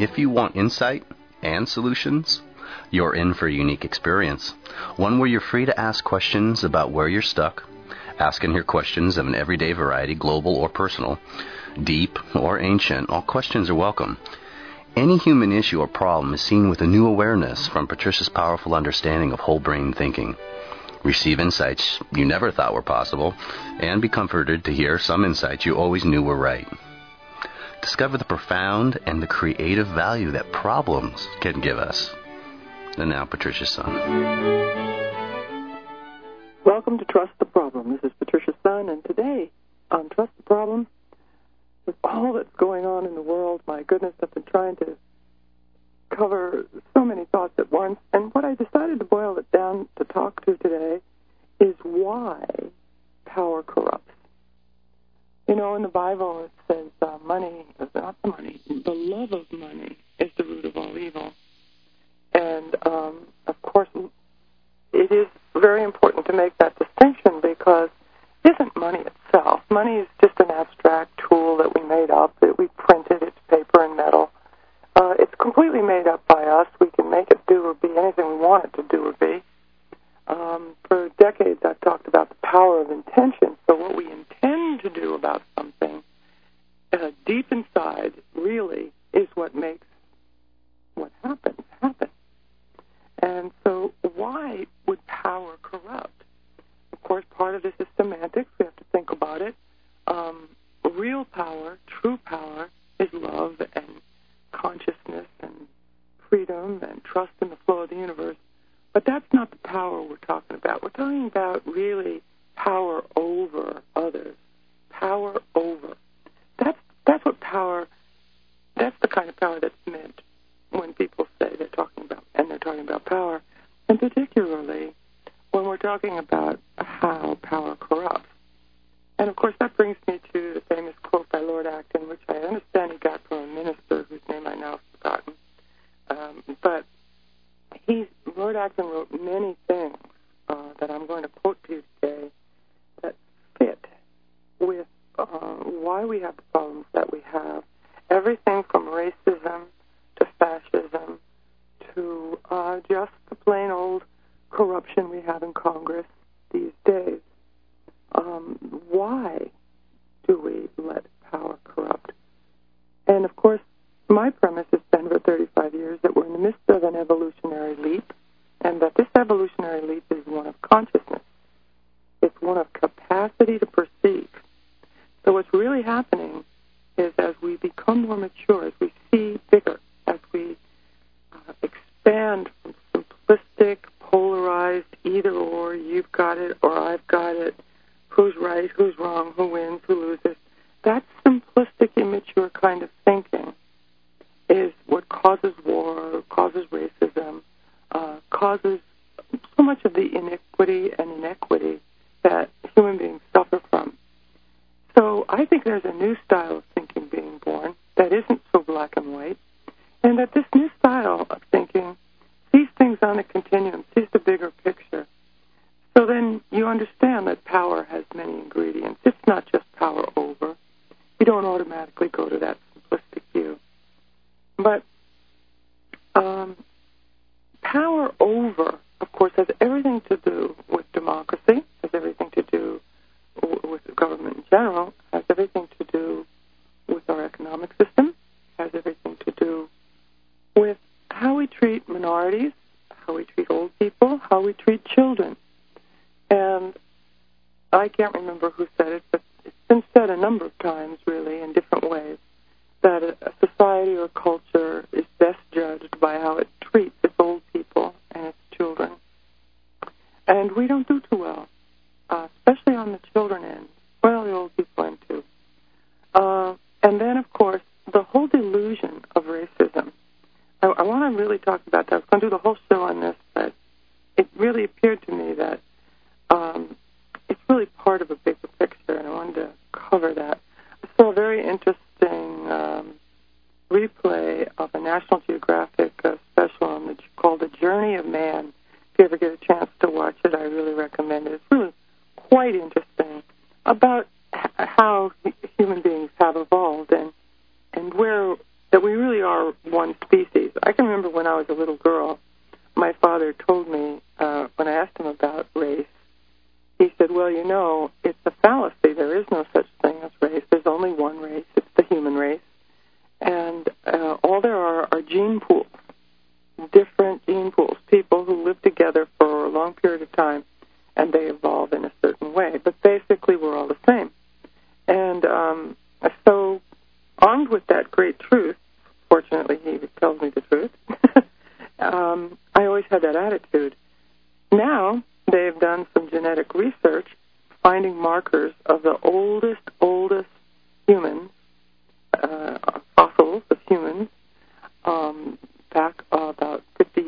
If you want insight and solutions, you're in for a unique experience. One where you're free to ask questions about where you're stuck. Ask and hear questions of an everyday variety, global or personal, deep or ancient. All questions are welcome. Any human issue or problem is seen with a new awareness from Patricia's powerful understanding of whole brain thinking. Receive insights you never thought were possible, and be comforted to hear some insights you always knew were right. Discover the profound and the creative value that problems can give us. And now, Patricia's Son. Welcome to Trust the Problem. This is Patricia's Son, and today on Trust the Problem, with all that's going on in the world, my goodness, I've been trying to cover so many thoughts at once, and what I decided to boil it down to talk to today is why power corrupts. You know, in the Bible it says money is not the money, the love of money is the root of all evil. And, of course, it is very important to make that distinction because it isn't money itself. Money is just an abstract tool that we made up, that we printed, it's paper and metal. It's completely made up by us. We can make it do or be anything we want it to do or be. For decades I've talked about the power of intention. So what we intend to do about something deep inside really is what makes what happens happen. And so why would power corrupt? Of course, part of this is semantics. We have to think about it. Real power, true power, is love and consciousness and freedom and trust in the flow of the universe. But that's not the power we're talking about. We're talking about really power over others. Power over. That's what power, that's the kind of power that's meant when people say they're talking about power. And particularly when we're talking about how power corrupts. And of course that brings me to the famous quote by Lord Acton, which I understand he got from a minister whose name I now have forgotten. But Lord Acton wrote many things that I'm going to quote to you today that fit with why we have the problems that we have. Everything from racism to fascism to just the plain old corruption we have in Congress these days. Why do we let power corrupt? And of course, my premise has been for 35 years that we're in the midst of an evolutionary leap, and that this evolutionary leap is one of consciousness. It's one of capacity to perceive. So what's really happening is as we become more mature, as we see bigger, as we expand from simplistic, polarized, either or, you've got it or I've got it, who's right, who's wrong, who wins, who loses, that simplistic, immature kind of thinking is what causes war, causes racism, causes so much of the iniquity and inequity that human beings suffer from. So I think there's a new style of thinking being born that isn't so black and white, and that this new style of thinking sees things on a continuum, sees the bigger picture. So then you understand that power has many ingredients. It's not just power over. You don't automatically go to that simplistic view. But power over, of course, has everything to do with democracy, has everything to do with the government in general, has everything to do with our economic system, has everything to do with how we treat minorities, how we treat old people, how we treat children. And I can't remember who said it, but it's been said a number of times, really, in different ways, that a society or culture is best judged by how it treats its old people and its children. And we don't do too well, especially on the children end. Well, the old people end too. And then, of course, the whole delusion of racism. I want to really talk about that. I was going to do the whole show on this, but it really appeared to me that it's really part of a bigger picture, and I wanted to cover that. I saw a very interesting replay of a National Geographic special called The Journey of Man. If you ever get a chance to watch it, I really recommend it. It's really quite interesting about how human beings have evolved and where that we really are one species. I can remember when I was a little girl, my father told me, when I asked him about race, he said, well, you know, it's a fallacy. There is no such thing as race. There's only one race. It's the human race. And all there are gene pools, different gene pools, people who live together for a long period of time, and they evolve in a certain way. But basically, we're all the same. And so armed with that great truth, fortunately, he tells me the truth, I always had that attitude. Now, they've done some genetic research, finding markers of the oldest humans, fossils of humans, back about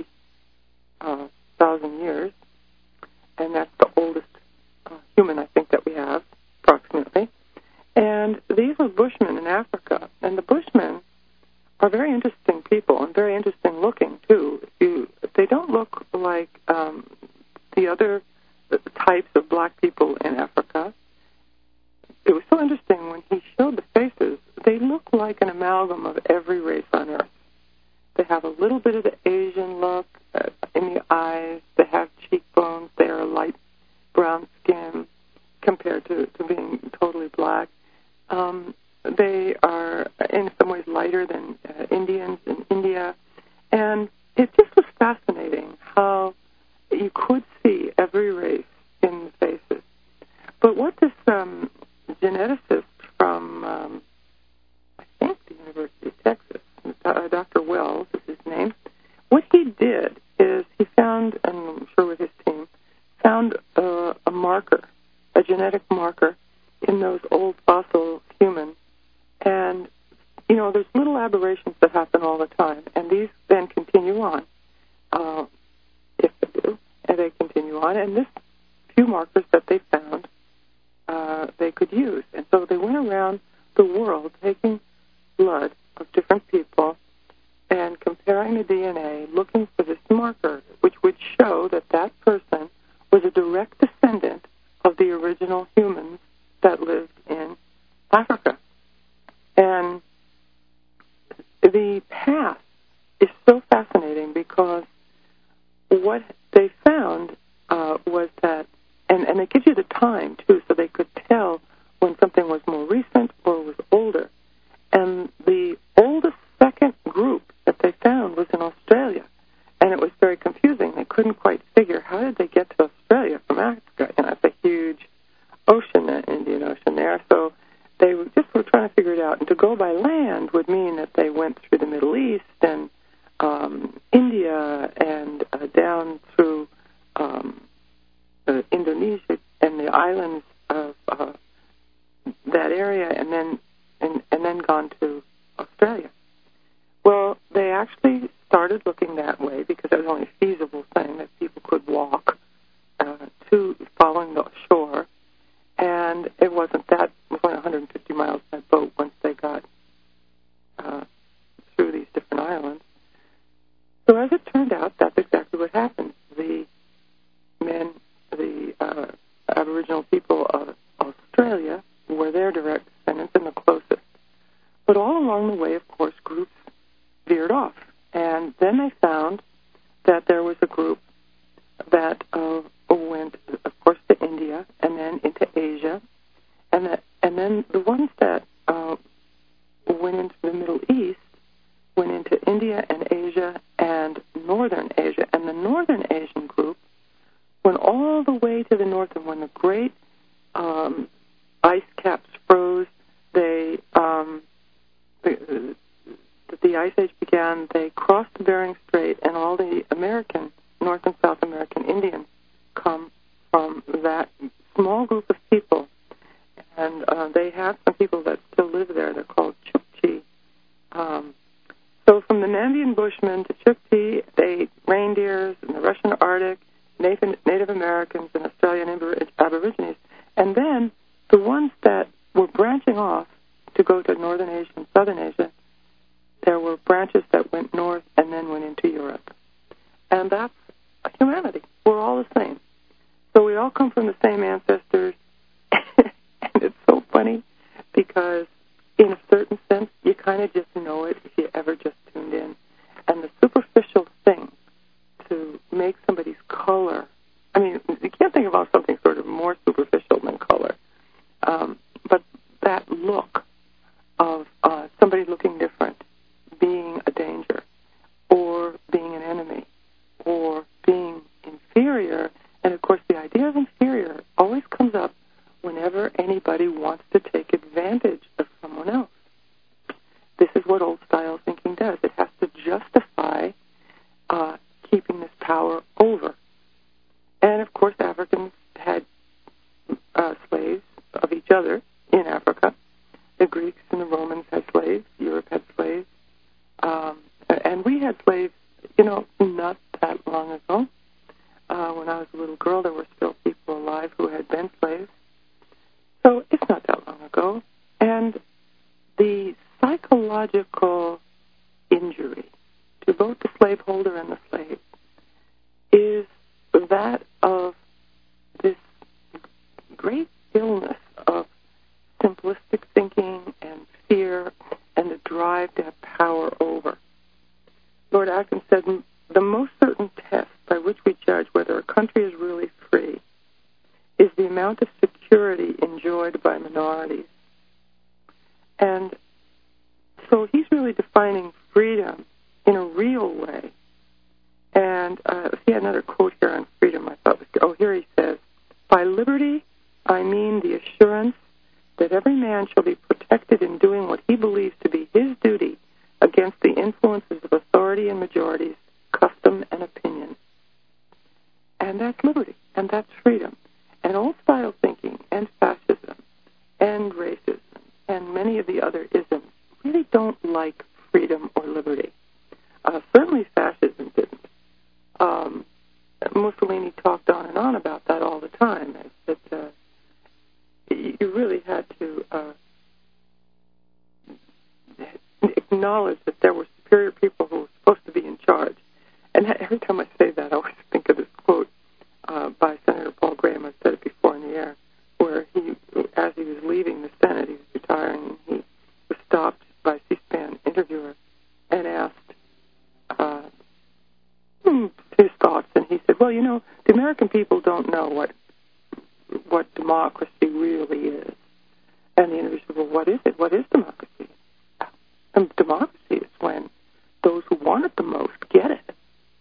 50,000 years, and that's the oldest human, I think, that we have, approximately. And these are Bushmen in Africa, and the Bushmen are very interesting people and very interesting looking, too. They don't look like the other types of black people in Africa. It was so interesting when he showed the faces. They look like an amalgam of every race on Earth. They have a little bit of the Asian look in the eyes. They have cheekbones. They are light brown skin compared to being totally black. They are in some ways lighter than Indians in India. And it just was fascinating how you could see every race in the faces. But what this geneticist from, I think, the University of Texas, Dr. Wells is his name, what he did is he found, and I'm sure with his team, found a marker, a genetic marker in those old fossil humans. And, you know, there's little aberrations that happen all the time, and these then continue on, if they do, and they continue on. And this few markers that they found, they could use. And so they went around the world taking blood of different people and comparing the DNA, looking for this marker, which would show that that person was a direct descendant of the original humans that lived in Africa. And the path is so fascinating because what they found was that, and it gives you the time, too, so they could tell when something was more recent or was older. And the oldest second group that they found was in Australia. And it was very confusing. They couldn't quite figure how did they get to Australia from Africa. You know, it's a huge ocean, the Indian Ocean there. So they just were trying to figure it out. And to go by land would mean that they went through the Middle East and India and down through Indonesia and the islands of that area, and then gone to Australia. Well, they actually started looking that way because it was the only feasible thing that people could walk to following the shore, and it wasn't that. It was only 150 miles by boat once they got through these different islands. So as it turned out, that's exactly what happened. The Aboriginal people of Australia were their direct descendants and the closest. But all along the way, of course, groups veered off. And then they found that there was a group that went, of course, to India and then into Asia. And then the ones that went into the Middle East went into India and Asia and Northern Asia. And the Northern Asian group went all the way to the north, and when the great ice caps froze, the Ice Age began, they crossed the Bering Strait, and all the American, North and South American Indians come from that small group of people. And they have some people that still live there. They're called Chukchi. So from the Nambian Bushmen to Chukchi, they ate reindeers in the Russian Arctic, Native Americans and Australian Aborigines. And then the ones that were branching off to go to Northern Asia and Southern Asia, there were branches that went north and then went into Europe. And that's humanity. We're all the same. So we all come from the same ancestors. And it's so funny because in a certain sense, you kind of just know it if you ever just tuned in. And the superficial thing to make somebody's color, I mean, you can't think about something sort of more superficial than color, but that look of somebody looking different, being a danger, or being an enemy, or being inferior. And, of course, the idea of inferior always comes up whenever anybody wants to take advantage of someone else. This is what old-style thinking does. It has to justify keeping this power over. And, of course, Africans had slaves of each other in Africa. The Greeks and the Romans had slaves. Europe had slaves. And we had slaves, not that long ago. When I was a little girl, there were still people alive who had been slaves. So it's not that long ago. And the psychological injury to both the slaveholder and the slave is that of this great illness of simplistic thinking and fear and the drive to have power over. Lord Atkins said, the most certain test by which we judge whether a country is really free is the amount of security enjoyed by minorities. And so he's really defining freedom in a real way. And he had another quote here on freedom I thought was good. Oh, here he says, by liberty, I mean the assurance that every man shall be protected in doing what he believes to be his duty against the influences of authority and majorities, custom and opinion. And that's liberty, and that's freedom. And old-style thinking and fascism and racism and many of the other isms really don't like freedom or liberty. Certainly fascism didn't. Mussolini talked on and on about that all the time, that you really had to acknowledge that there were superior people who were supposed to be in charge. And every time I say that, I always think of this quote by Senator Paul Graham. I've said it before in the air, where he, as he was leaving the Senate, he was retiring, and he was stopped by a C-SPAN interviewer and asked his thoughts, and he said, well, the American people don't know what democracy really is. And the interviewer said, well, what is it? What is democracy? And democracy is when those who want it the most get it.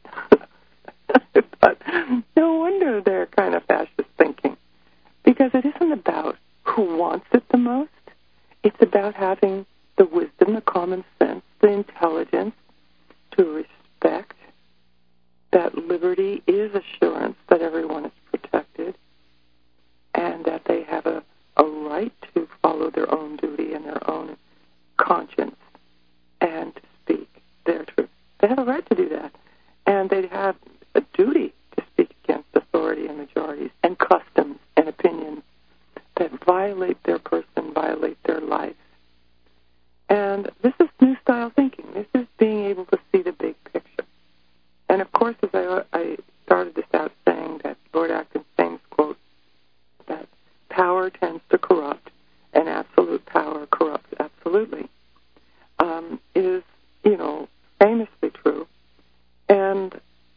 But no wonder they're kind of fascist thinking, because it isn't about who wants it the most. It's about having the wisdom, the common sense, the intelligence to respect that liberty is assurance that everyone is protected and that they have a right to follow their own duty and their own conscience and to speak their truth. They have a right to do that. And they have a duty to speak against authority and majorities and customs and opinions that violate their person, violate their life. And this is new style thinking. This is being able to see the big picture. And of course, as I started this out saying that Lord Atkins' famous quote, that power tends to corrupt and absolute power corrupts absolutely, is, famously true. And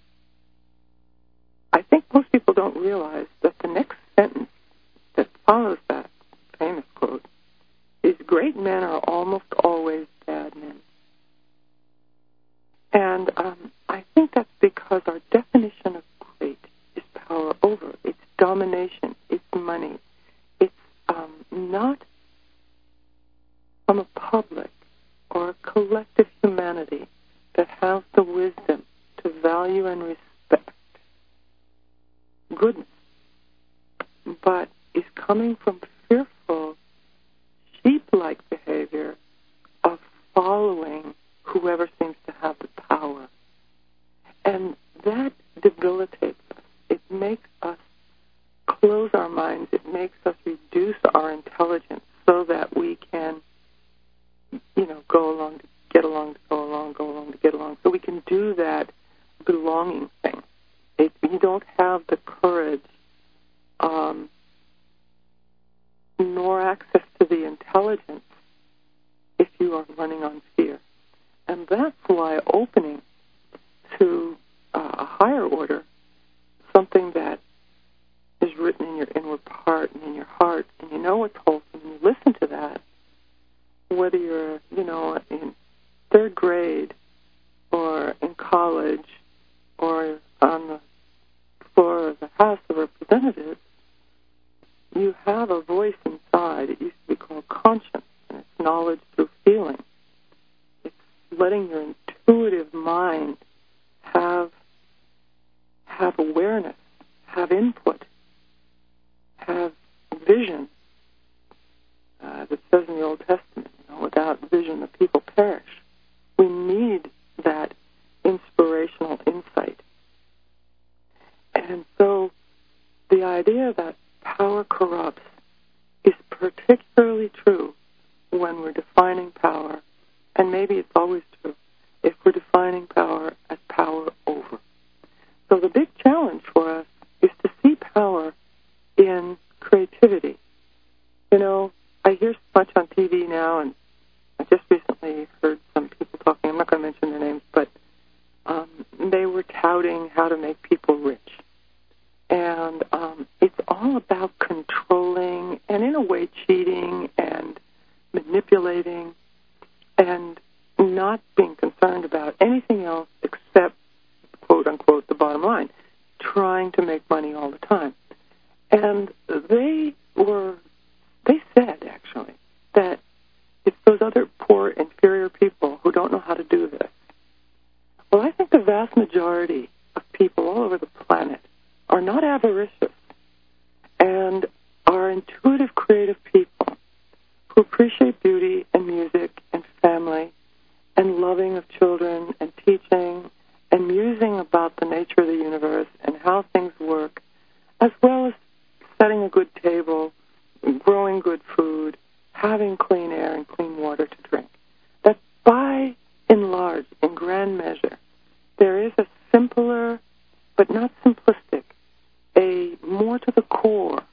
I think most people don't realize that the next sentence that follows that famous quote is, great men are almost always bad men. And I think that's because our definition of great is power over. It's domination. It's money. It's not from a public or a collective humanity that has the wisdom to value and respect goodness, but is coming from fearful, sheep-like behavior of following whoever seems to have the power. And that debilitates us. It makes us close our minds. It makes us reduce our intelligence so that we can, go along to get along, to go along, go along to get along. So we can do that belonging thing. You don't have the courage nor access to the intelligence you are running on fear. And that's why opening to a higher order, something that is written in your inward part and in your heart, and you know it's wholesome, and you listen to that, whether you're, in third grade or in college or on the floor of the House of Representatives, you have a voice inside. It used to be called conscience, and it's knowledge through feeling. It's letting your intuitive mind have awareness, have input, have vision. As it says in the Old Testament, without vision the people perish. We need that inspirational insight. And so the idea that power corrupts is particularly true when we're defining power, and maybe it's always true if we're defining power as power over. So the big challenge for us is to see power in creativity. I hear so much on TV now, and I just recently heard some people talking, I'm not going to mention their names, but they were touting how to make people rich. And it's all about controlling and, in a way, cheating and manipulating and not being concerned about anything else except, quote-unquote, the bottom line, trying to make money all the time. And they said, actually, that it's those other poor, inferior people who don't know how to do this. Well, I think the vast majority of people all over the planet are not avaricious and are intuitive, creative people who appreciate beauty and music and family and loving of children and teaching and musing about the nature of the universe and how things work, as well as setting a good table, growing good food, having clean air and clean water to drink. That by and large, in grand measure, there is a simpler, but not simplistic, a more to the core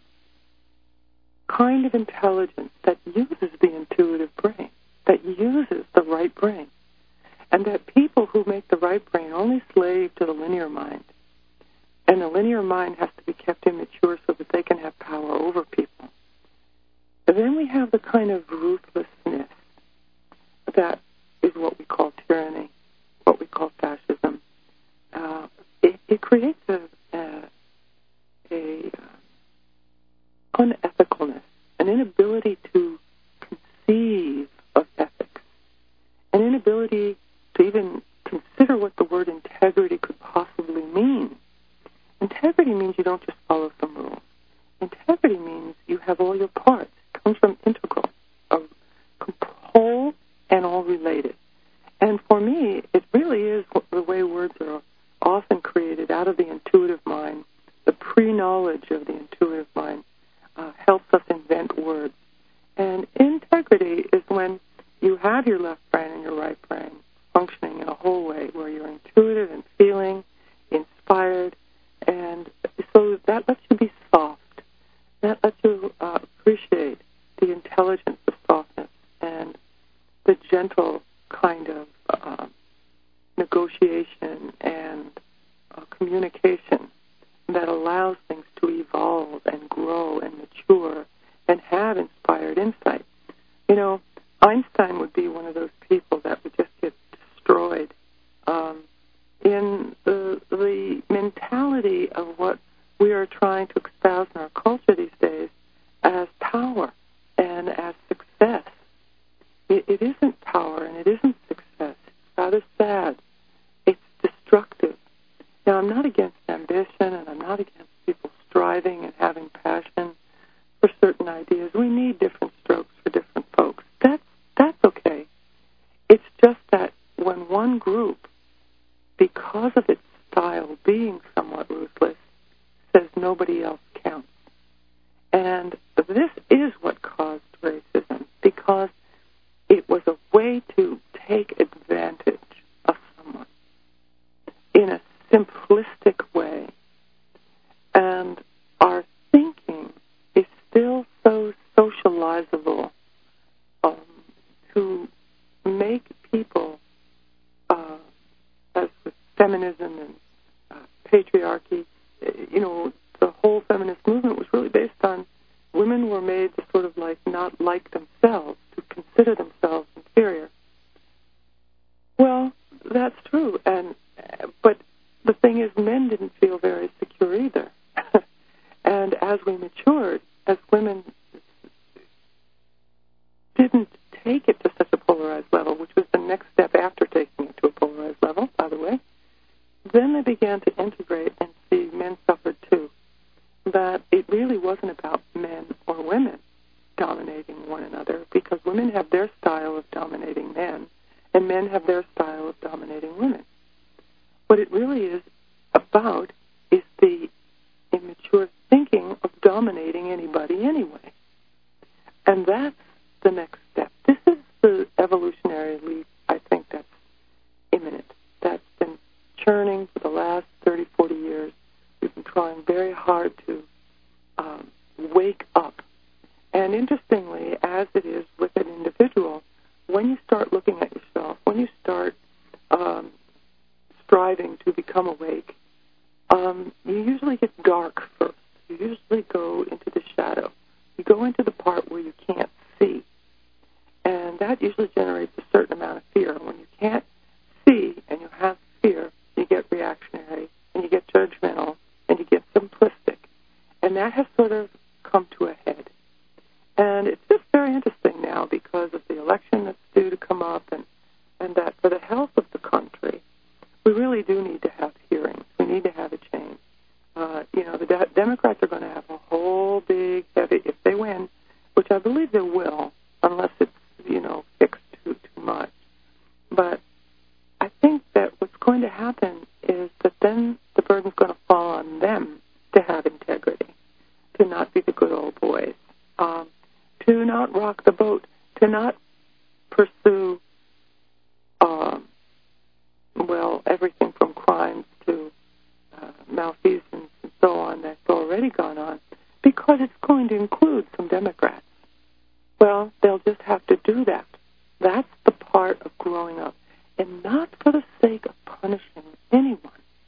kind of intelligence that uses the intuitive brain, that uses the right brain, and that people who make the right brain only slave to the linear mind, and the linear mind has to be kept immature so that they can have power over people. And then we have the kind of ruthlessness that is what we call tyranny, what we call fascism. It creates a unethicalness, an inability to conceive of ethics, an inability to even consider what the word integrity could possibly mean. Integrity means you don't just follow some rules. Integrity means you have all your parts. It comes from integral, whole and all related. And for me, it really is the way words are often created out of the intuitive mind. The pre-knowledge of the intuitive mind helps us invent words. And integrity is when you have your left brain and your right brain functioning in a whole way, where you're intuitive and feeling, inspired, and so that lets you be soft. That lets you appreciate the intelligence, the softness, and the gentle kind of negotiation and communication that allows things to evolve and grow and mature and have inspired insight. Einstein would be one of those people that would just get destroyed in the mentality of what we are trying to espouse in our culture these days as power and as success. It isn't power and it isn't success. It's rather sad. It's destructive. Now, I'm not against ambition and I'm not against people striving and having passion for certain ideas. We need different strokes for different folks. That's okay. It's just that when one group, because of its style being somewhat ruthless, says nobody else counts. And this is what caused racism, because it was a way to take advantage of someone in a simplistic way. And our thinking is still so socializable to consider themselves inferior. Well, that's true, but the thing is, men didn't feel very secure either. And as we matured, as women didn't take it to such a polarized level, which was the next step after taking it to a polarized level, by the way, then they began to integrate and see men suffered too. That it really wasn't about men or women dominating one another, because women have their style of dominating men, and men have their style of dominating women. What it really is about is the immature thinking of dominating anybody anyway. And that's the next step. This is the evolutionary leap, I think, that's imminent. That's been churning for the last 30, 40 years. We've been trying very hard to wake up. And interestingly, as it is with an individual, when you start looking at yourself, when you start striving to become awake, you usually get dark first. You usually go into the shadow. You go into the part where you can't see. And that usually generates a certain amount of fear. When you can't see and you have fear, you get reactionary, and you get judgmental, and you get simplistic. And that has sort of come to a head. And it's just very interesting now because of the election that's due to come up, and that for the health of the country, we really do need to have hearings. We need to have a change. The Democrats are going to have a whole big, heavy, if they win, which I believe they will, unless it's, fixed too much. But I think that what's going to happen is that then the burden's going to fall on them to have integrity, to not be the good old boys, to not rock the boat, to not pursue, everything from crimes to malfeasance and so on that's already gone on, because it's going to include some Democrats. Well, they'll just have to do that. That's the part of growing up, and not for the sake of punishing anyone,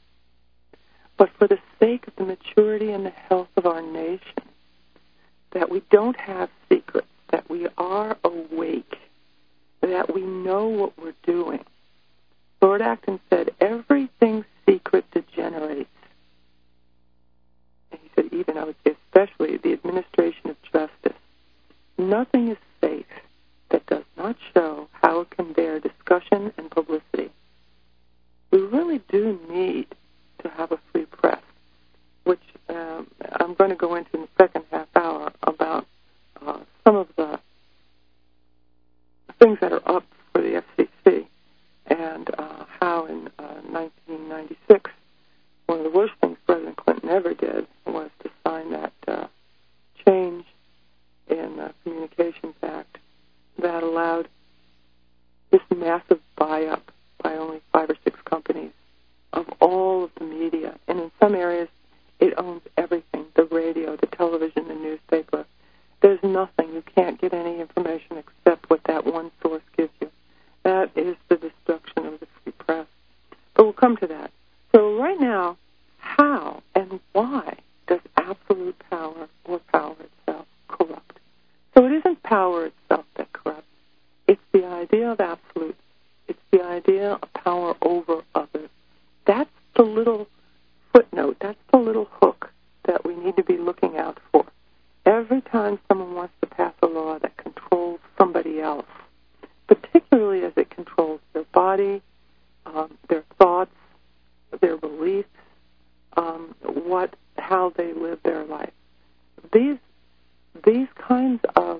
but for the sake of the maturity and the health of our nation, that we don't have secrets, that we are awake, that we know what we're doing. Lord Acton said, everything secret degenerates. And he said, even, I would say especially, the administration of justice. Nothing is safe that does not show how it can bear discussion and publicity. We really do need to have a free press, which I'm going to go into in the second half hour about some of the things that are up for the FCC, and how in 1996, one of the worst things President Clinton ever did was to sign that change in the Communications Act that allowed this massive buy-up by only 5 or 6 companies of all of the media. And in some areas, it owns everything, the radio, the television, the newspaper. There's nothing. You can't get any information except what that one source gives you. That is the destruction of the free press. But we'll come to that. So right now, how and why does absolute power or power itself corrupt? So it isn't power itself that corrupts. It's the idea of absolute. It's the idea of power over others. That's the little footnote. That's the little hook that we need to be looking out for. Every time someone wants to pass a law that controls somebody else, particularly as it controls their body, their thoughts, their beliefs, how they live their life. These kinds of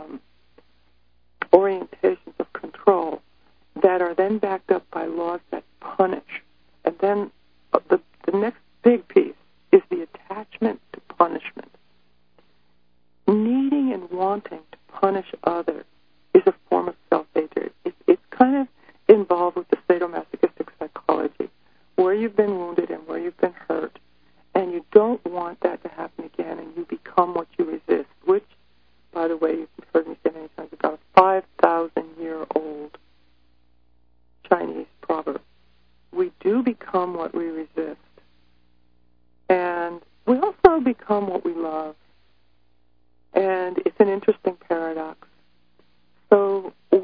orientations of control that are then backed up by laws that punish. And then the next big piece is the attachment to punishment. Needing and wanting to punish others is a form of self-hatred. It's kind of involved with the sadomasochistic psychology, where you've been wounded and where you've been hurt, and you don't want that to happen again, and you become what you resist, which, by the way, you've heard me say many times, about a 5,000-year-old Chinese proverb. We do become what we resist, and we also become what we love. And it's an interesting paradox. So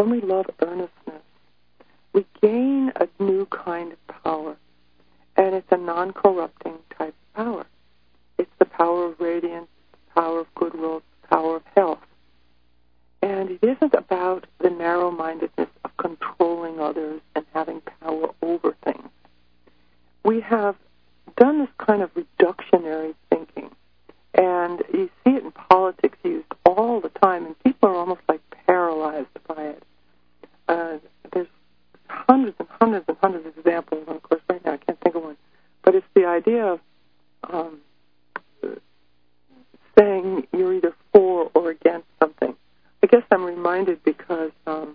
when we love earnestness, we gain a new kind of power, and it's a non-corrupting type of power. It's the power of radiance, the power of goodwill, the power of health. And it isn't about the narrow-mindedness of controlling others and having power over things. We have done this kind of reductionary thinking, and you see it in politics used all the time, and people are almost like paralyzed by it. There's hundreds and hundreds and hundreds of examples, and of course right now I can't think of one, but it's the idea of saying you're either for or against something. I guess I'm reminded because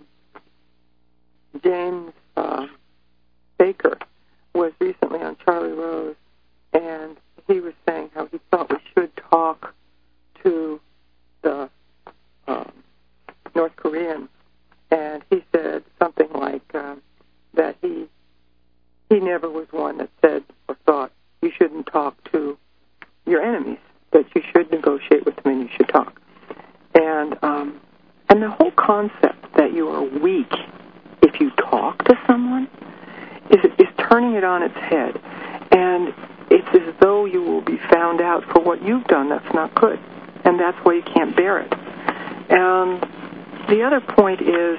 James Baker was recently on Charlie Rose, and he was saying how he thought we should talk to the North Koreans, and he said something like that he never was one that said or thought you shouldn't talk to your enemies, that you should negotiate with them and you should talk. And the whole concept that you are weak if you talk to someone is turning it on its head. And it's as though you will be found out for what you've done that's not good. And that's why you can't bear it. And the other point is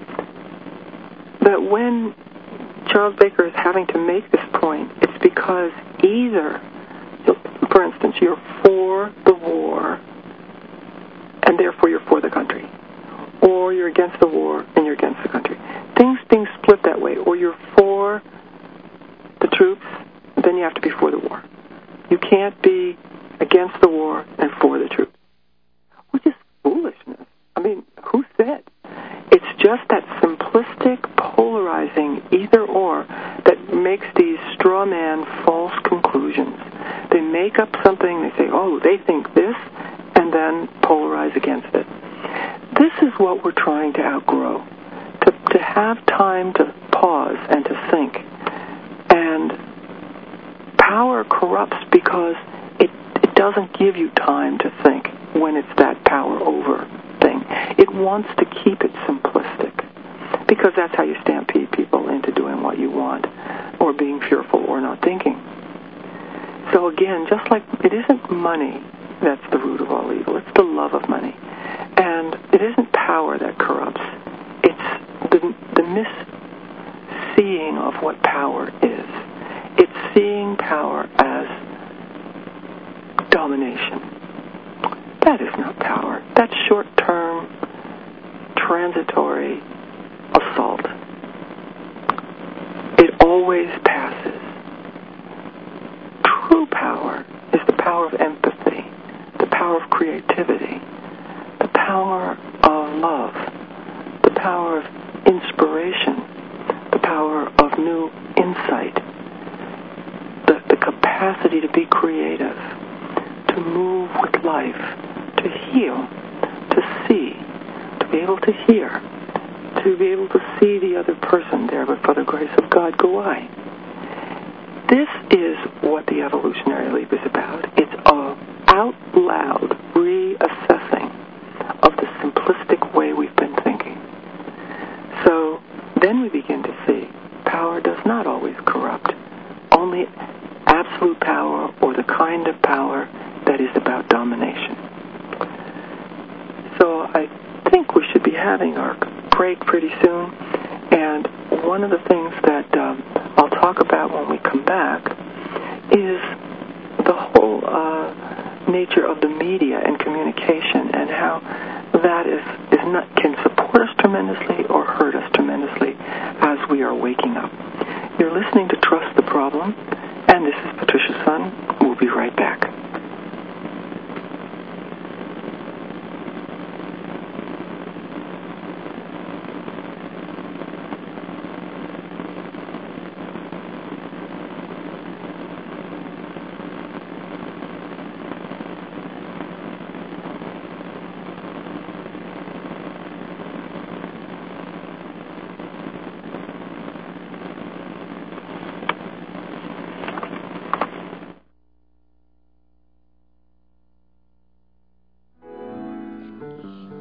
that when Charles Baker is having to make this point, it's because either, for instance, you're for the war and therefore you're for the country, or you're against the war and you're against the country. Things being split that way, or you're for the troops, then you have to be for the war. You can't be against the war and for the troops, which is foolishness. I mean, who said? It's just that simplistic, polarizing either-or that makes these straw man false conclusions. They make up something, they say, oh, they think this, and then polarize against it. This is what we're trying to outgrow, to have time to pause and to think. And power corrupts because it doesn't give you time to think when it's that power over thing. It wants to keep it simplistic because that's how you stampede people into doing what you want or being fearful or not thinking. So again, just like it isn't money that's the root of all evil, it's the love of money. And it isn't power that corrupts. It's the misseeing of what power is. It's seeing power as domination. That is not power. That's short-term, transitory assault. It always passes. True power is the power of empathy, the power of creativity, the power of love, the power of inspiration, the power of new insight, the capacity to be creative, to move with life, to heal, to see, to be able to hear, to be able to see the other person there, but for the grace of God go I. This is what the evolutionary leap is about. It's a out loud reassessing of the simplistic way we've been thinking. So then we begin to see power does not always corrupt. Only absolute power or the kind of power that is about domination. So I think we should be having our break pretty soon. And one of the things that I'll talk about when we come back is the whole nature of the media and communication and how that can support us tremendously or hurt us tremendously as we are waking up. You're listening to Trust the Problem, and this is Patricia Sun. We'll be right back.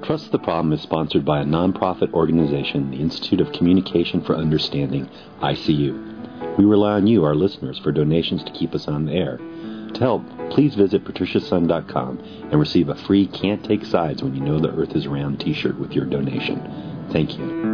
Trust the Problem is sponsored by a nonprofit organization, the Institute of Communication for Understanding, ICU. We rely on you, our listeners, for donations to keep us on the air. To help, please visit patriciasun.com and receive a free Can't Take Sides When You Know the Earth is Round t-shirt with your donation. Thank you.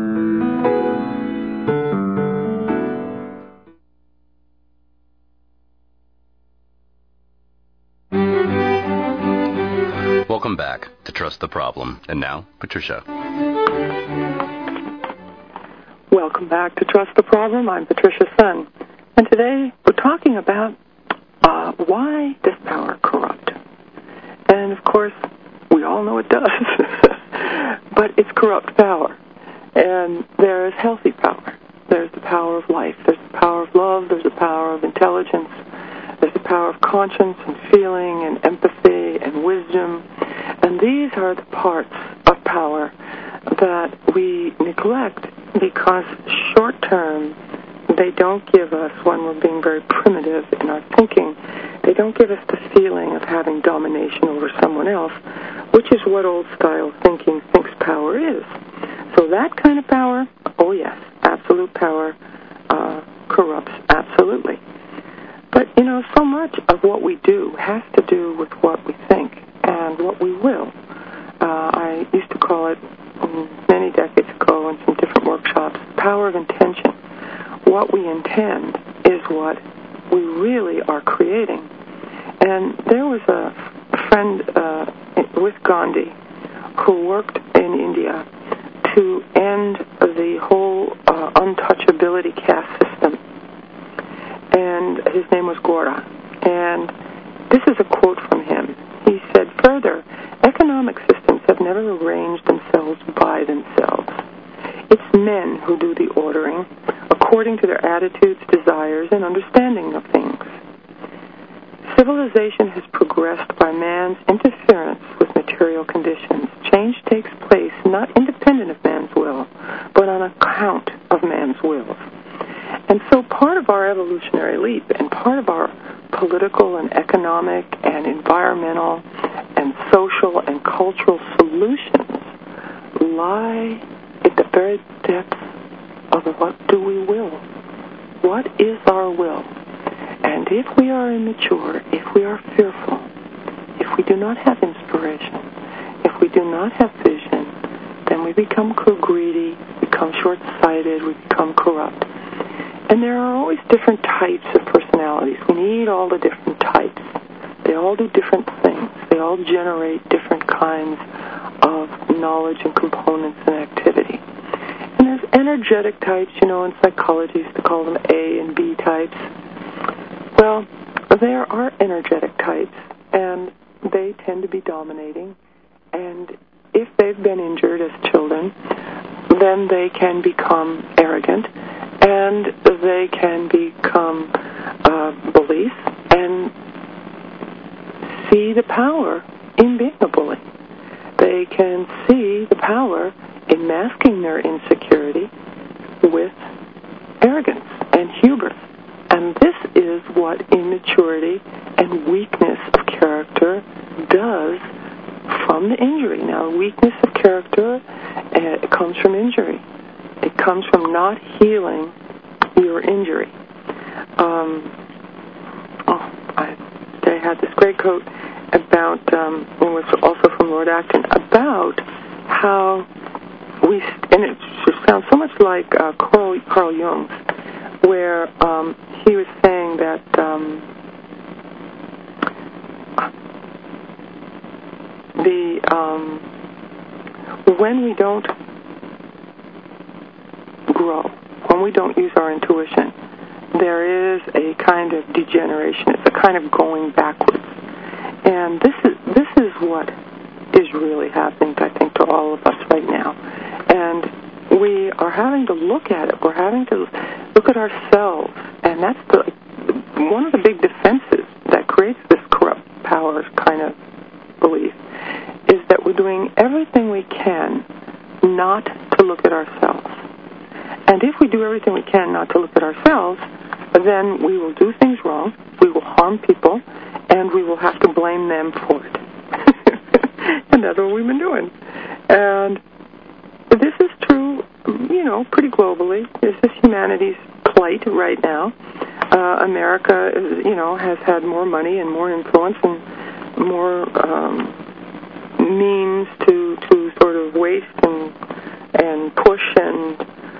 Welcome back to Trust the Problem. And now, Patricia. Welcome back to Trust the Problem. I'm Patricia Sun. And today we're talking about why does power corrupt? And, of course, we all know it does. But it's corrupt power. And there is healthy power. There's the power of life. There's the power of love. There's the power of intelligence. There's the power of conscience and feeling and empathy and wisdom. And these are the parts of power that we neglect because short-term they don't give us, when we're being very primitive in our thinking, they don't give us the feeling of having domination over someone else, which is what old-style thinking thinks power is. So that kind of power, oh yes, absolute power corrupts absolutely. But, you know, so much of what we do has to do with what we think and what we will. I used to call it, many decades ago in some different workshops, power of intention. What we intend is what we really are creating. And there was a friend with Gandhi who worked in India to end the whole untouchability caste system. And his name was Gora. And this is a quote from him. He said, further, economic systems have never arranged themselves by themselves. It's men who do the ordering according to their attitudes, desires, and understanding of things. Civilization has progressed by man's interference with material conditions. Change takes place not independent of man's will, but on account of man's will. And so part of our evolutionary leap and part of our political and economic and environmental and social and cultural solutions lie at the very depths of what do we will? What is our will? And if we are immature, if we are fearful, if we do not have inspiration, if we do not have vision, then we become greedy, become short-sighted, we become corrupt. And there are always different types of personalities. We need all the different types. They all do different things. They all generate different kinds of knowledge and components and activity. And there's energetic types, you know, in psychology, used to call them A and B types. Well, there are energetic types, and they tend to be dominating. And if they've been injured as children, then they can become arrogant, and they can become bullies and see the power in being a bully. They can see the power in masking their insecurity with arrogance and hubris. And this is what immaturity and weakness of character does from the injury. Now, weakness of character it comes from injury. It comes from not healing your injury. I had this great quote about, it was also from Lord Acton, about how and it sounds so much like Carl Jung, where he was saying that when we don't grow, when we don't use our intuition, there is a kind of degeneration. It's a kind of going backwards. And this is what is really happening, I think, to all of us right now. And we are having to look at it. We're having to look at ourselves. And that's one of the big defenses that creates this corrupt power kind of belief, is that we're doing everything we can not to look at ourselves. And if we do everything we can not to look at ourselves, then we will do things wrong, we will harm people, and we will have to blame them for it. And that's what we've been doing. And this is true, pretty globally. This is humanity's plight right now. America, has had more money and more influence and more means to sort of waste and push and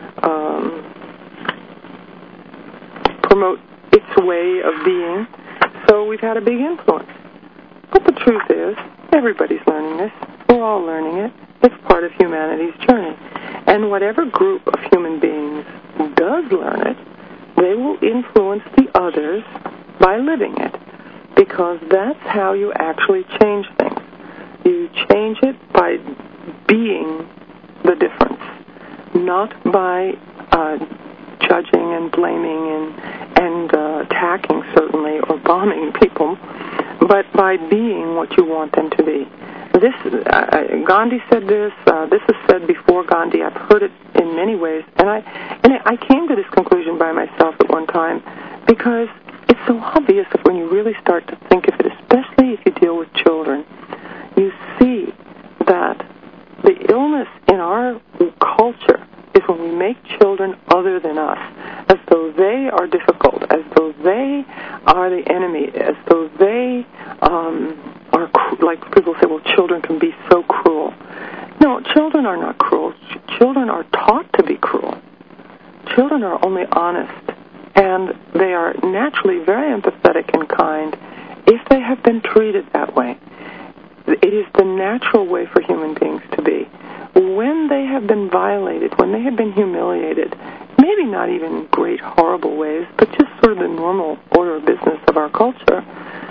promote its way of being. So we've had a big influence. But the truth is, everybody's learning this. We're all learning it. It's part of humanity's journey. And whatever group of human beings does learn it, they will influence the others by living it, because that's how you actually change things. You change it by being the difference, not by judging and blaming and attacking, certainly, or bombing people, but by being what you want them to be. This Gandhi said this. This is said before Gandhi. I've heard it in many ways, and I came to this conclusion by myself at one time, because it's so obvious that when you really start to think of it, especially if you deal with children, you see that the illness in our culture is when we make children other than us, as though they are difficult, as though they are the enemy, as though they are, like people say, well, children can be so cruel. No, children are not cruel. Children are taught to be cruel. Children are only honest, and they are naturally very empathetic and kind if they have been treated that way. It is the natural way for human beings to be. When they have been violated, when they have been humiliated, maybe not even in great, horrible ways, but just sort of the normal order of business of our culture,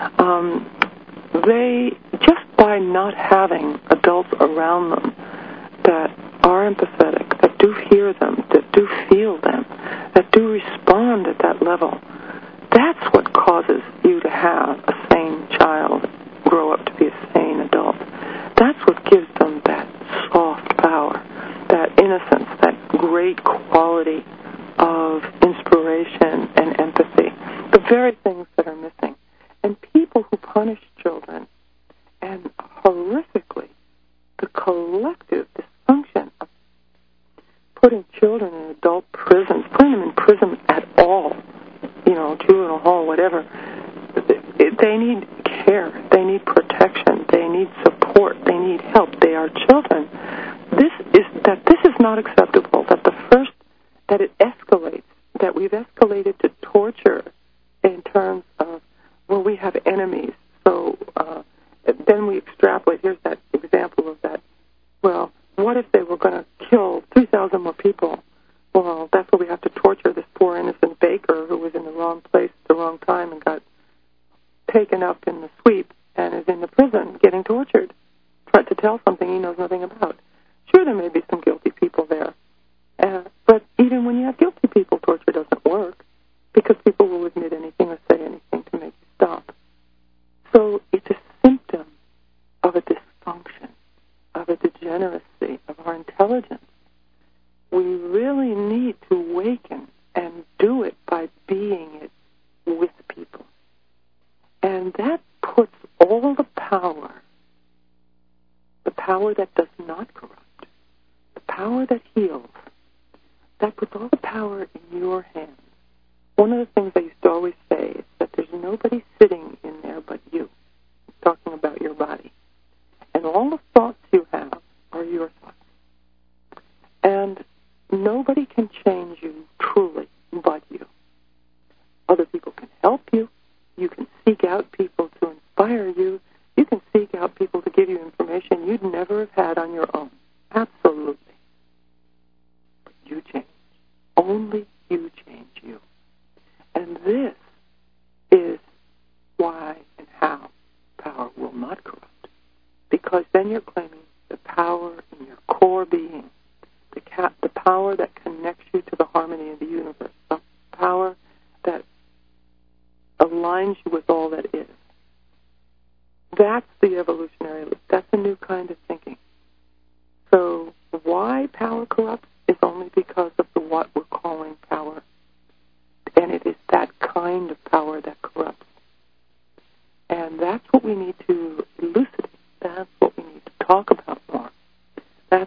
they, just by not having adults around them that are empathetic, that do hear them, that do feel them, that do respond at that level, that's what causes you to have a sane child grow up to be a sane adult. That's what gives them that soft power, that innocence, that great quality of inspiration and empathy, the very things that are missing. And people who punish children, and horrifically, the collective dysfunction of putting children in adult prisons, putting them in prison at all, juvenile hall, whatever, they need care, they need protection, they need support, they need help, they are children. This is not acceptable, that it escalates, that we've escalated to torture in terms of, well, we have enemies, so then we extrapolate. Here's that example of that. Well, what if they were going to kill 3,000 more people? Well, that's what we have to torture this poor innocent baker who was in the wrong place at the wrong time and got taken up in the sweep and is in the prison getting tortured, trying to tell something he knows nothing about. Sure, there may be some guilty people there, but even when you have guilty people, torture doesn't work, because people will admit anything or say anything to make you stop. So it's a symptom of a dysfunction, of a degeneracy of our intelligence. We really need to awaken and do it by being it with people. And that puts all the power that does not corrupt, the power that heals, that puts all the power in your hands. One of the things I used to always say is that there's nobody sitting in there but you, talking about your body. And all the thoughts you have are your thoughts. And nobody can change you truly but you. Other people can help you. You can seek out people to inspire you. You can seek out people to give you information you'd never have had on your own. Absolutely. But you change. Only you change you. And this is why and how power will not corrupt. Because then you're claiming the power in your core being, the power that connects you to the harmony of the universe, the power that aligns you with all that is. That's the evolutionary loop. That's a new kind of thinking. So why power corrupts is only because of what we're calling power. And it is that kind of power that corrupts. And that's what we need to elucidate. That's what we need to talk about more. That's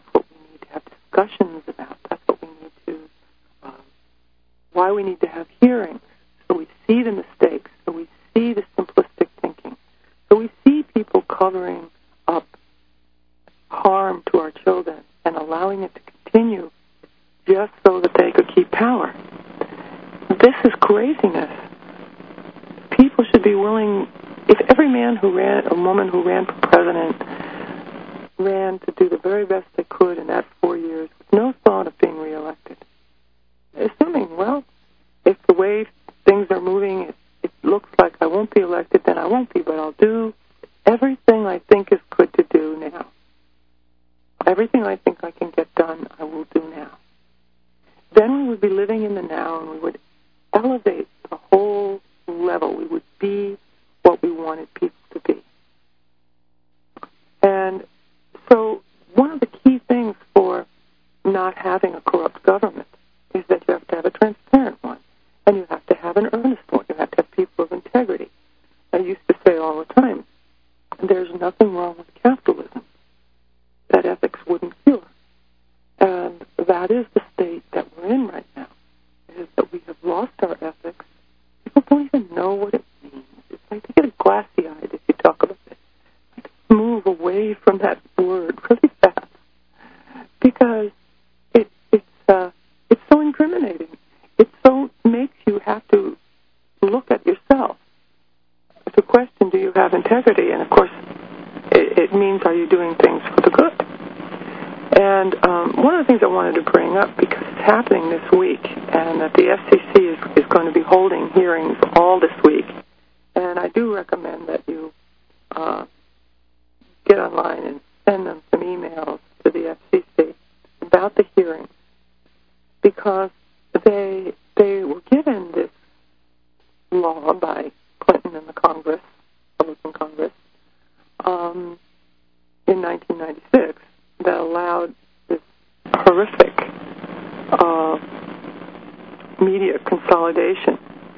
harm to our children and allowing it to continue just so that they could keep power. This is craziness. People should be willing, if every man who ran, or woman who ran for president ran to do the very best they could in that 4 years with no thought of being reelected, assuming, well, if the way things are moving, it looks like I won't be elected, then I won't be, but I'll do everything I think is good to do now. Everything I think I can get done, I will do now. Then we would be living in the now, and we would elevate the whole level. We would be what we wanted people to be. And so one of the key things for not having a corrupt government is that you have to have a transparent one, and you have to have an earnest one. You have to have people of integrity. I used to say all the time, there's nothing wrong with capitalism that ethics wouldn't cure. And that is the state that we're in right now, is that we have lost our ethics. People don't even know what it means. It's like they get glassy-eyed if you talk about it. Like move away from that word really fast because it's so incriminating. It so makes you have to look at yourself to question, do you have integrity? And, of course, it means, are you doing things for the good? And one of the things I wanted to bring up, because it's happening this week, and that the FCC is going to be holding hearings all this week, and I do recommend that you get online and send them some emails to the FCC about the hearing, because they were given this law by Clinton and the Congress, Republican Congress, in 1996 that allowed this horrific media consolidation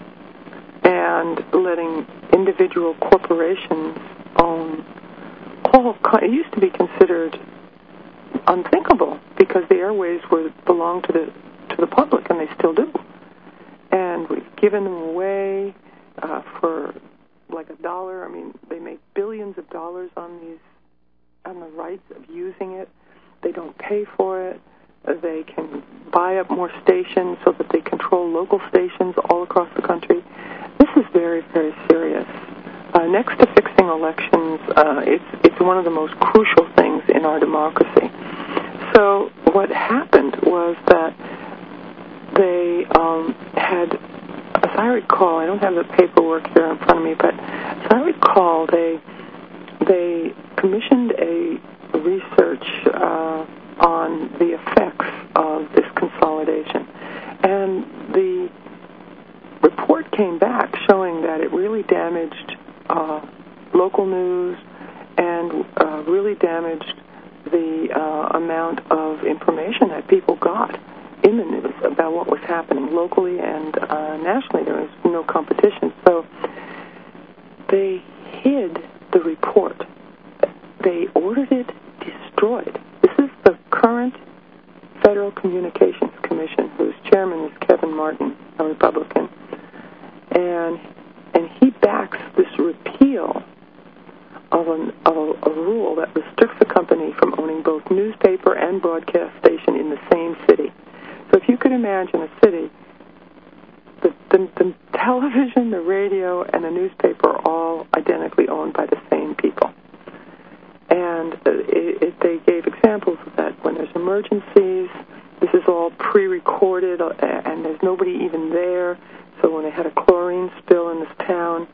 and letting individual corporations own all. It used to be considered unthinkable because the airways belonged to the public, and they still do. And we've given them away for like $1. I mean, they make billions of dollars on the rights of using it. They don't pay for it. They can buy up more stations so that they control local stations all across the country. This is very, very serious. Next to fixing elections, it's one of the most crucial things in our democracy. So what happened was that they had, as I recall, I don't have the paperwork here in front of me, but as I recall, they commissioned a research on the effects of this consolidation. And the report came back showing that it really damaged local news and really damaged the amount of information that people got in the news about what was happening locally and nationally. There was no competition. So they hid the report. They ordered it destroyed. This is the current Federal Communications Commission, whose chairman is Kevin Martin, a Republican. And he backs this repeal of a rule that restricts the company from owning both newspaper and broadcast station in the same city. So if you could imagine a city, the television, the radio, and the newspaper are all identically owned by the same people. And they gave examples of that. When there's emergencies, this is all pre-recorded, and there's nobody even there. So when they had a chlorine spill in this town,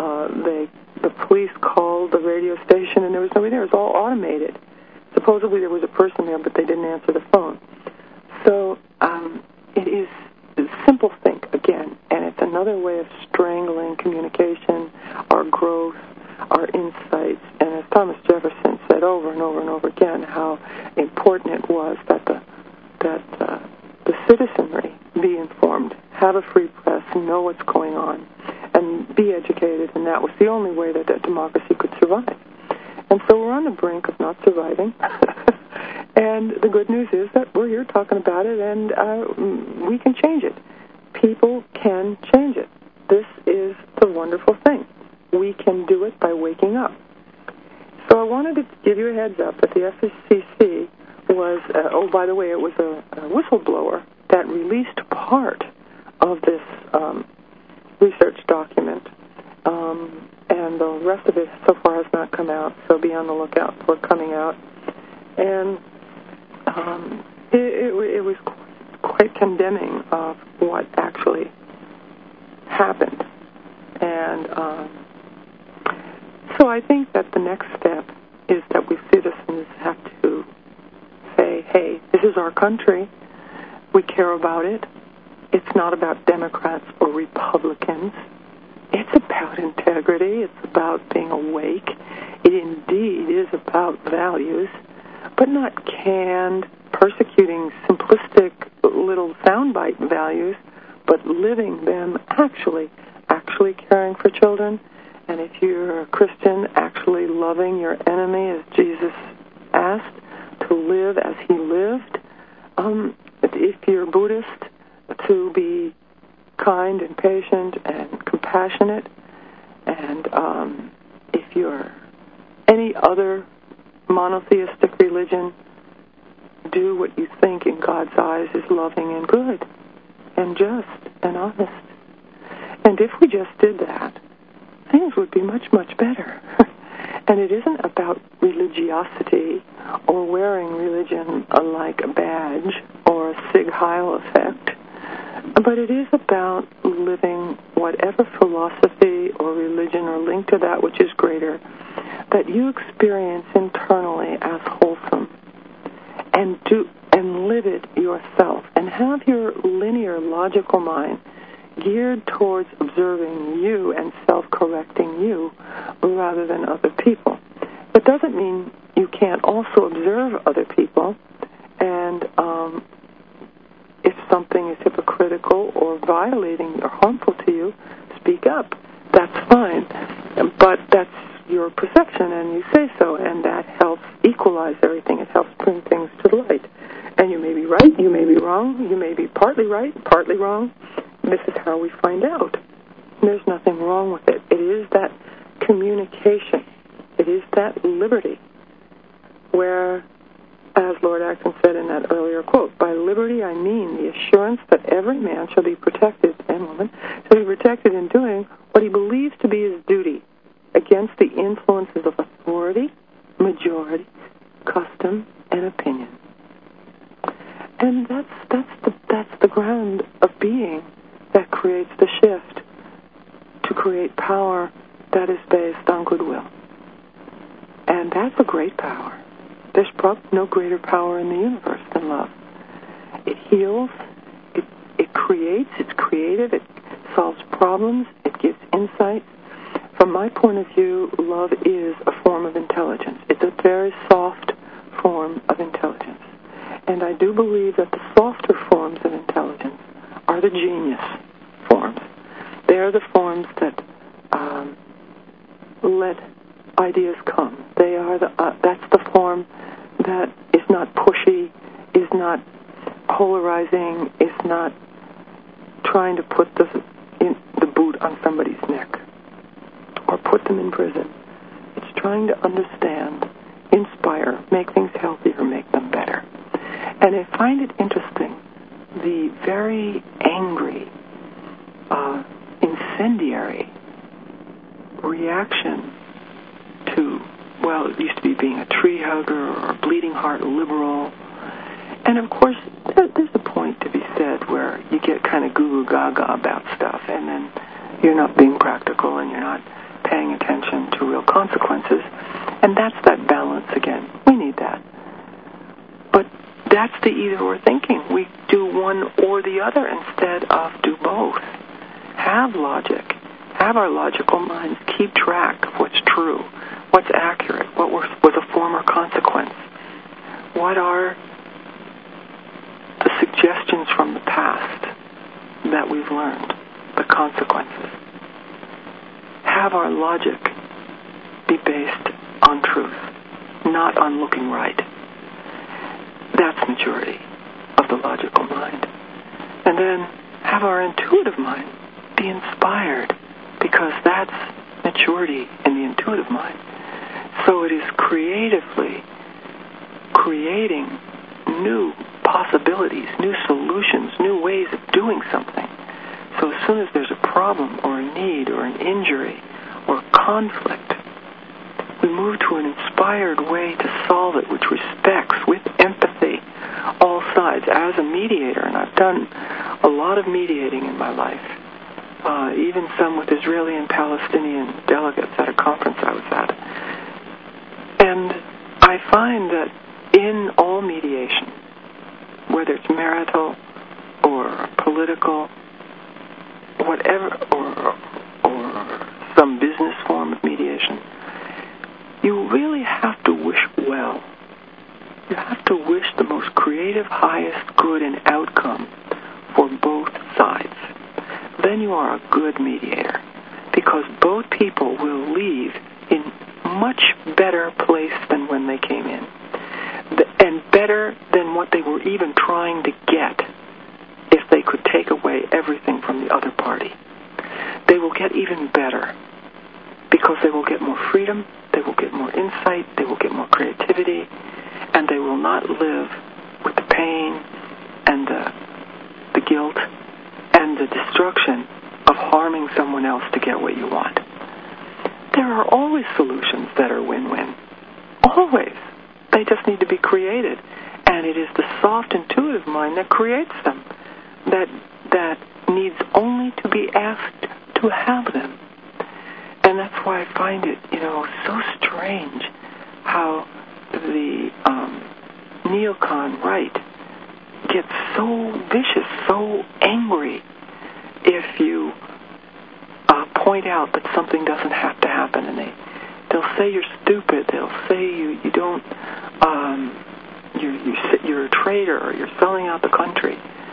the police called the radio station, and there was nobody there. It was all automated. Supposedly there was a person there, but they didn't answer the phone. So it is a simple think, again, and it's another way of strangling communication, our growth, our insights, and as Thomas Jefferson said over and over and over again, how important it was that the citizenry be informed, have a free press, know what's going on, and be educated, and that was the only way that democracy could survive. And so we're on the brink of not surviving. And the good news is that we're here talking about it, and we can change it. People can change it. This is the wonderful thing. We can do it by waking up. So wanted to give you a heads up that the FCC was, by the way, it was a whistleblower that released part of this research document, and the rest of it so far has not come out, so be on the lookout for it coming out. And it was quite condemning of what actually happened. And so I think that the next step is that we citizens have to say, hey, this is our country. We care about it. It's not about Democrats or Republicans. It's about integrity. It's about being awake. It indeed is about values, but not canned, persecuting, simplistic little soundbite values, but living them actually caring for children. And if you're a Christian, actually loving your enemy as Jesus asked, to live as he lived. If you're Buddhist, to be kind and patient and compassionate. And if you're any other monotheistic religion, do what you think in God's eyes is loving and good and just and honest. And if we just did that, things would be much, much better. And it isn't about religiosity or wearing religion like a badge or a Sig Heil effect, but it is about living whatever philosophy or religion or link to that which is greater that you experience internally as wholesome, and live it yourself, and have your linear, logical mind geared towards observing you and self-correcting you rather than other people. That doesn't mean you can't also observe other people, and if something is hypocritical or violating or harmful to you, speak up. That's fine, but that's your perception, and you say so, and that helps equalize everything. It helps bring things to the light. And you may be right, you may be wrong, you may be partly right, partly wrong. This is how we find out. There's nothing wrong with it. It is that communication. It is that liberty where, as Lord Acton said in that earlier quote, by liberty I mean the assurance that every man shall be protected, and woman, shall be protected in doing what he believes to be his duty against the influences of authority, majority, custom, and opinion. And that's the ground of being that creates the shift to create power that is based on goodwill. And that's a great power. There's probably no greater power in the universe than love. It heals, it creates, it's creative, it solves problems, it gives insight. From my point of view, love is a form of intelligence. It's a very soft form of intelligence. And I do believe that the softer forms of intelligence are the genius forms. They are the forms that let ideas come. They are that's the form that is not pushy, is not polarizing, is not trying to put the boot on somebody's neck or put them in prison. It's trying to understand, inspire, make things healthier, make them better. And I find it interesting, the very angry, incendiary reaction to, well, it used to be being a tree hugger or a bleeding heart liberal. And of course, there's a point to be said where you get kind of goo-goo gaga about stuff, and then you're not being practical and you're not paying attention to real consequences. And that's that balance again. We need that. But that's the either-or thinking. We do one or the other instead of do both. Have logic. Have our logical minds keep track of what's true, what's accurate, what was a form or consequence. What are the suggestions from the past that we've learned, the consequences? Have our logic be based on truth, not on looking right. That's maturity of the logical mind. And then have our intuitive mind be inspired, because that's maturity in the intuitive mind. So it is creatively creating new possibilities, new solutions, new ways of doing something. So as soon as there's a problem or a need or an injury or conflict, we move to an inspired way to solve it, which respects, with empathy, all sides. As a mediator, and I've done a lot of mediating in my life, even some with Israeli and Palestinian delegates at a conference I was at. And I find that in all mediation, whether it's marital or political, whatever, or some business form of mediation, you really have to wish well. You have to wish the most creative, highest good and outcome for both sides. Then you are a good mediator, because both people will leave in much better place than when they came in, and better than what they were even trying to get if they could take away everything from the other party. They will get even better, because they will get more freedom, they will get more insight, they will get more creativity, and they will not live with the pain and the guilt and the destruction of harming someone else to get what you want. There are always solutions that are win-win. Always. They just need to be created. And it is the soft, intuitive mind that creates them, that needs only to be asked to have them. And that's why I find it, so strange how the neocon right gets so vicious, so angry if you point out that something doesn't have to happen, and they'll say you're stupid. They'll say you don't, you're a traitor, or you're selling out the country.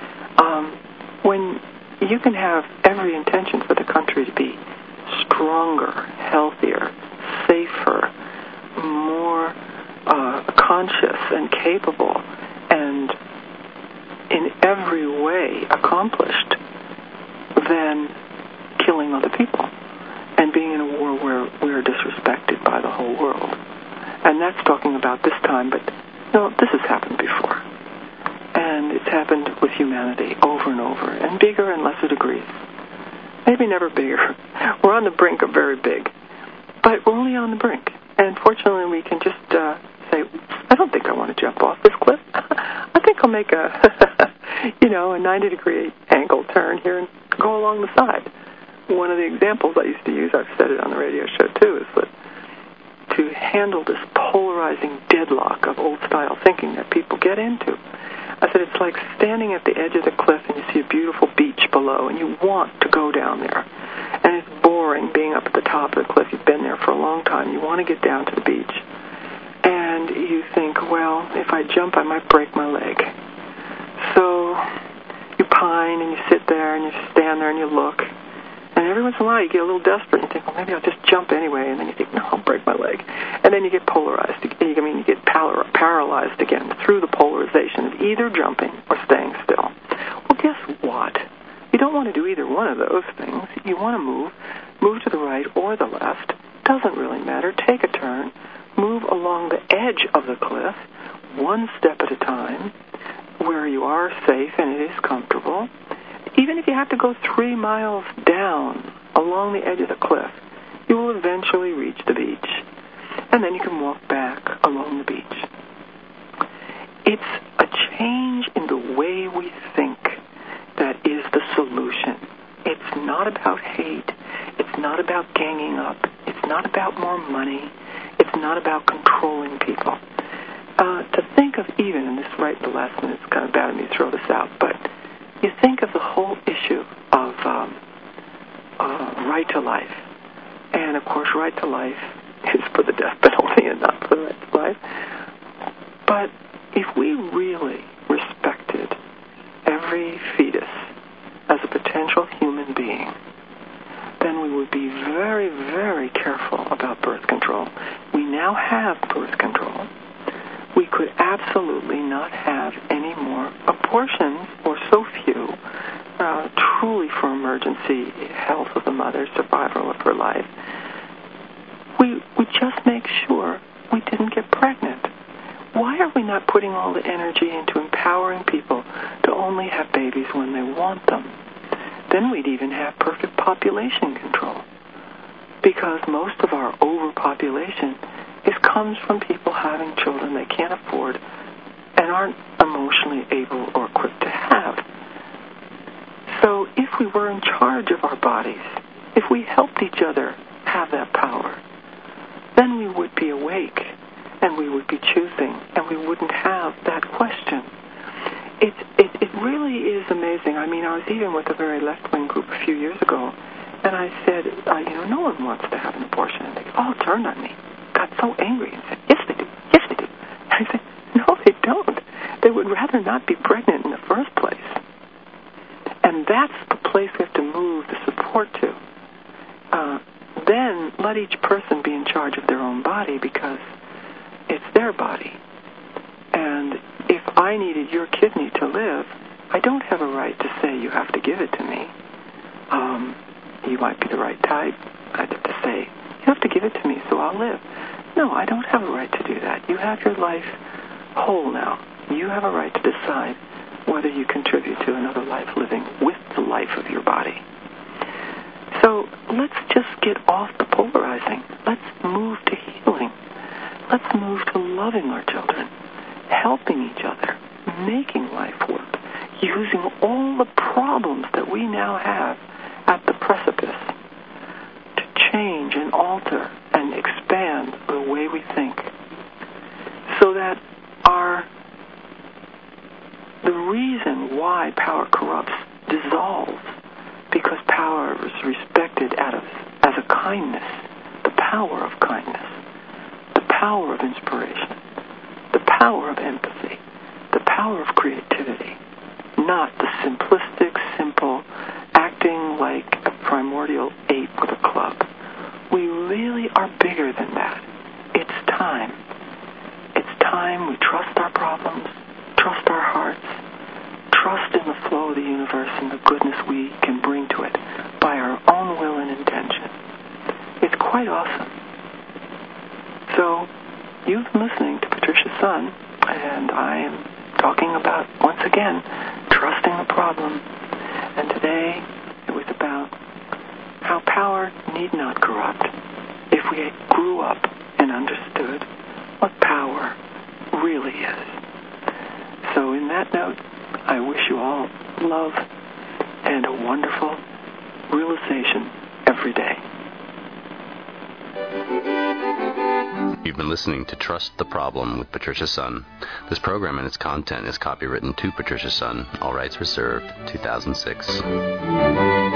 When you can have every intention for the country to be stronger, healthier, safer, more conscious and capable, and in every way accomplished, than killing other people and being in a war where we're disrespected by the whole world. And that's talking about this time, but this has happened before. And it's happened with humanity over and over, and bigger and lesser degrees. Maybe never bigger. We're on the brink of very big, but we're only on the brink. And fortunately, we can just say, I don't think I want to jump off this cliff. I think I'll make a 90-degree angle turn here and go along the side. One of the examples I used to use, I've said it on the radio show too, is that to handle this polarizing deadlock of old-style thinking that people get into. I said it's like standing at the edge of the cliff and you see a beautiful beach below and you want to go down there. And it's boring being up at the top of the cliff. You've been there for a long time. You want to get down to the beach. And you think, well, if I jump, I might break my leg. So you pine and you sit there and you stand there and you look. And every once in a while you get a little desperate and you think, well, maybe I'll just jump anyway. And then you think, no, I'll break my leg. And then you get polarized. You get paralyzed again through the polarization of either jumping or staying still. Well, guess what? You don't want to do either one of those things. You want to move to the right or the left. Doesn't really matter. Take a turn. Move along the edge of the cliff, one step at a time, where you are safe and it is comfortable. Even if you have to go 3 miles down along the edge of the cliff, you will eventually reach the beach. And then you can walk back along the beach. It's a change in the way we think that is the solution. It's not about hate. It's not about ganging up. It's not about more money. It's not about controlling people. To think of even, and this right in the last minute, it's kind of bad of me to throw this out, but you think of the whole issue of right to life. And, of course, right to life is for the death penalty and not for the right to life. But if we really respected every fetus as a potential human being, then we would be very, very careful about birth control. We now have birth control. We could absolutely not have any more abortions, or so few, truly for emergency health of the mother, survival of her life. we just make sure we didn't get pregnant. Why are we not putting all the energy into empowering people to only have babies when they want them? Then we'd even have perfect population control. Because most of our overpopulation comes from people having children they can't afford and aren't emotionally able or equipped to have. So if we were in charge of our bodies, if we helped each other have that power, then we would be awake and we would be choosing and we wouldn't have that question. It really is amazing. I mean, I was even with a very left-wing group a few years ago, and I said, no one wants to have an abortion. And they all turned on me, got so angry, and said, yes, they do. Yes, they do. And I said, no, they don't. They would rather not be pregnant in the first place. And that's the place we have to move the support to. Then let each person be in charge of their own body because it's their body. And if I needed your kidney to live, I don't have a right to say you have to give it to me. You might be the right type. I'd have to say, you have to give it to me so I'll live. No, I don't have a right to do that. You have your life whole now. You have a right to decide whether you contribute to another life living with the life of your body. So let's just get off the polarizing. Let's move to healing. Let's move to loving our children, helping each other, making life work, using all the problems that we now have at the precipice to change and alter and expand the way we think so that the reason why power corrupts dissolves because power is respected as a kindness, the power of kindness, the power of inspiration, the power of empathy, the power of creativity, not the simplistic, simple, acting like a primordial ape with a club. We really are bigger than that. It's time. It's time we trust our problems, trust our hearts, trust in the flow of the universe and the goodness we can bring to it by our own will and intention. It's quite awesome. So, you've been listening to Patricia Sun, and I am talking about, once again, trusting the problem. And today, it was about how power need not corrupt if we grew up and understood what power really is. So in that note, I wish you all love and a wonderful realization every day. You've been listening to Trust the Problem with Patricia Sun. This program and its content is copywritten to Patricia Sun. All rights reserved. 2006.